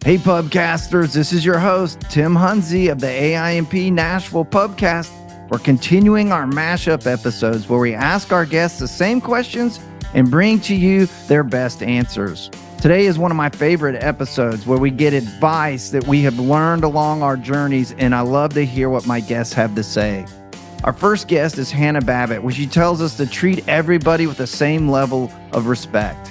Hey, Pubcasters, this is your host, Tim Hunzy of the AIMP Nashville Pubcast. We're continuing our mashup episodes where we ask our guests the same questions and bring to you their best answers. Today is one of my favorite episodes where we get advice that we have learned along our journeys, and I love to hear what my guests have to say. Our first guest is Hannah Babbitt, where she tells us to treat everybody with the same level of respect.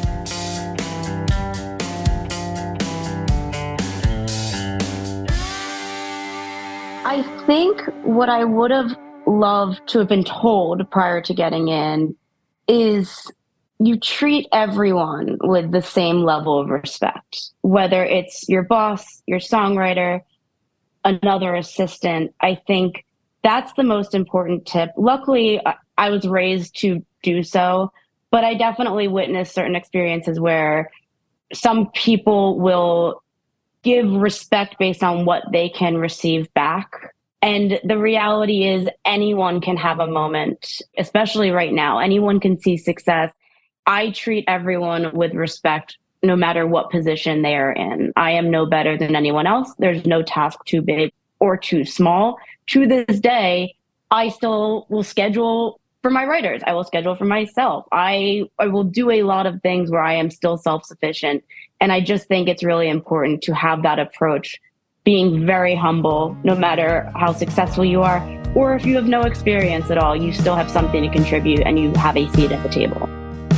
I think what I would have loved to have been told prior to getting in is you treat everyone with the same level of respect, whether it's your boss, your songwriter, another assistant. I think that's the most important tip. Luckily, I was raised to do so, but I definitely witnessed certain experiences where some people will give respect based on what they can receive back. And the reality is anyone can have a moment, especially right now. Anyone can see success. I treat everyone with respect, no matter what position they are in. I am no better than anyone else. There's no task too big or too small. To this day, I still will schedule for my writers. I will schedule for myself. I will do a lot of things where I am still self-sufficient. And I just think it's really important to have that approach, being very humble, no matter how successful you are, or if you have no experience at all, you still have something to contribute and you have a seat at the table.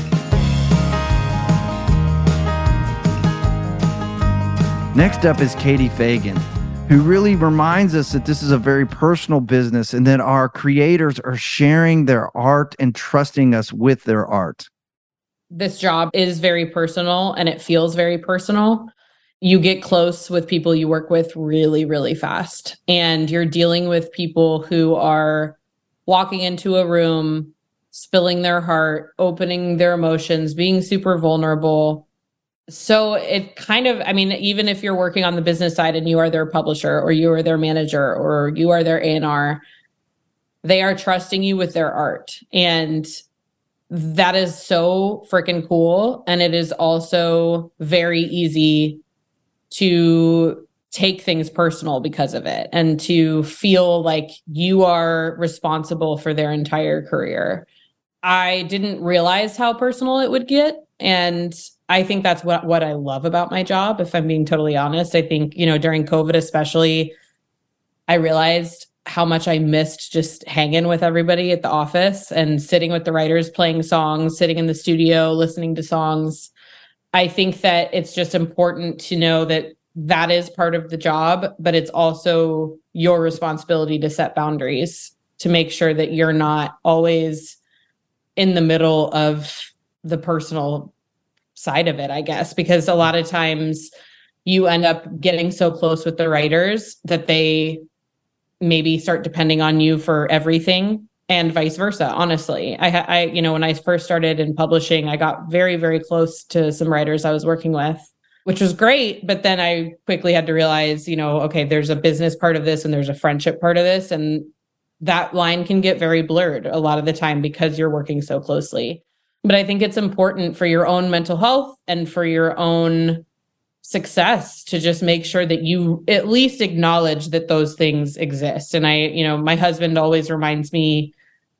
Next up is Katie Fagan, who really reminds us that this is a very personal business and that our creators are sharing their art and trusting us with their art. This job is very personal and it feels very personal. You get close with people you work with really, really fast. And you're dealing with people who are walking into a room, spilling their heart, opening their emotions, being super vulnerable. So it kind of, even if you're working on the business side and you are their publisher or you are their manager or you are their A&R, they are trusting you with their art. And that is so freaking cool. And it is also very easy to take things personal because of it and to feel like you are responsible for their entire career. I didn't realize how personal it would get. And I think that's what I love about my job, if I'm being totally honest. I think, during COVID especially, I realized how much I missed just hanging with everybody at the office and sitting with the writers, playing songs, sitting in the studio, listening to songs. I think that it's just important to know that that is part of the job, but it's also your responsibility to set boundaries, to make sure that you're not always in the middle of the personal side of it, I guess, because a lot of times you end up getting so close with the writers that they maybe start depending on you for everything, and vice versa. Honestly, I when I first started in publishing, I got very, very close to some writers I was working with, which was great. But then I quickly had to realize, okay, there's a business part of this and there's a friendship part of this. And that line can get very blurred a lot of the time because you're working so closely. But I think it's important for your own mental health and for your own success to just make sure that you at least acknowledge that those things exist. And my husband always reminds me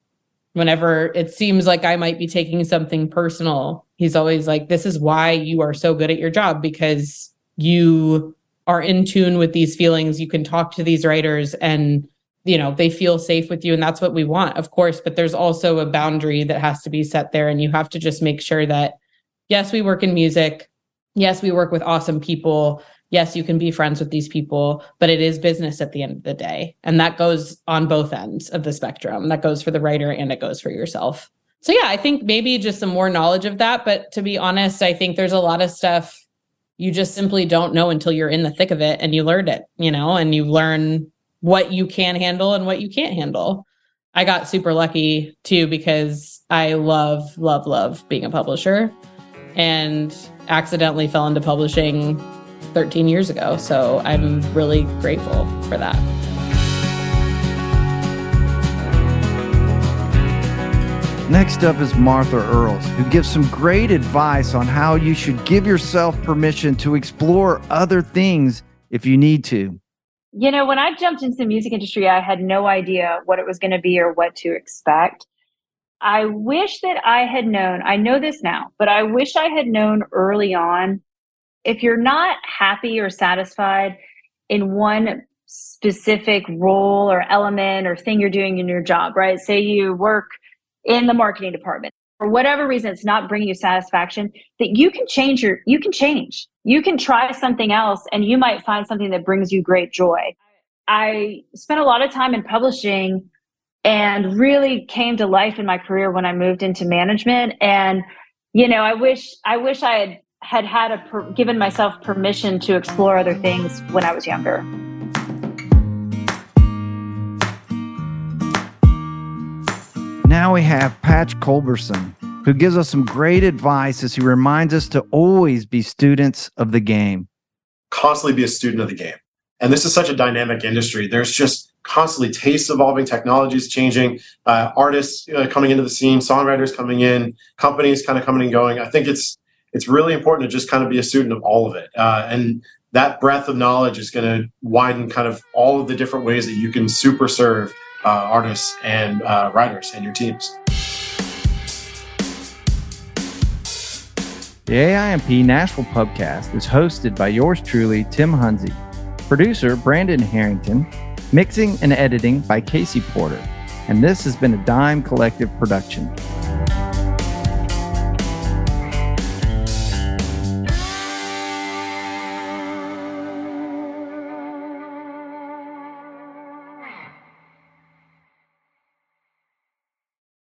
whenever it seems like I might be taking something personal, he's always like, this is why you are so good at your job, because you are in tune with these feelings. You can talk to these writers and they feel safe with you. And that's what we want, of course. But there's also a boundary that has to be set there. And you have to just make sure that, yes, we work in music. Yes, we work with awesome people. Yes, you can be friends with these people, but it is business at the end of the day. And that goes on both ends of the spectrum. That goes for the writer and it goes for yourself. So yeah, I think maybe just some more knowledge of that. But to be honest, I think there's a lot of stuff you just simply don't know until you're in the thick of it and you learned it, and you learn what you can handle and what you can't handle. I got super lucky too, because I love, love, love being a publisher and accidentally fell into publishing 13 years ago. So I'm really grateful for that. Next up is Martha Earls, who gives some great advice on how you should give yourself permission to explore other things if you need to. You know, when I jumped into the music industry, I had no idea what it was going to be or what to expect. I wish that I had known, I know this now, but I wish I had known early on, if you're not happy or satisfied in one specific role or element or thing you're doing in your job, right? Say you work in the marketing department, for whatever reason, it's not bringing you satisfaction, that you can change. You can try something else and you might find something that brings you great joy. I spent a lot of time in publishing and really came to life in my career when I moved into management. And, you know, I wish I had given myself permission to explore other things when I was younger. Now we have Patch Culberson, who gives us some great advice as he reminds us to always be students of the game. Constantly be a student of the game. And this is such a dynamic industry. There's just constantly tastes evolving, technologies changing, artists coming into the scene, songwriters coming in, companies kind of coming and going. I think it's really important to just kind of be a student of all of it. And that breadth of knowledge is going to widen kind of all of the different ways that you can super serve artists and writers and your teams. The AIMP Nashville Pubcast is hosted by yours truly, Tim Hunze, producer Brandon Harrington, mixing and editing by Casey Porter, and this has been a Dime Collective production.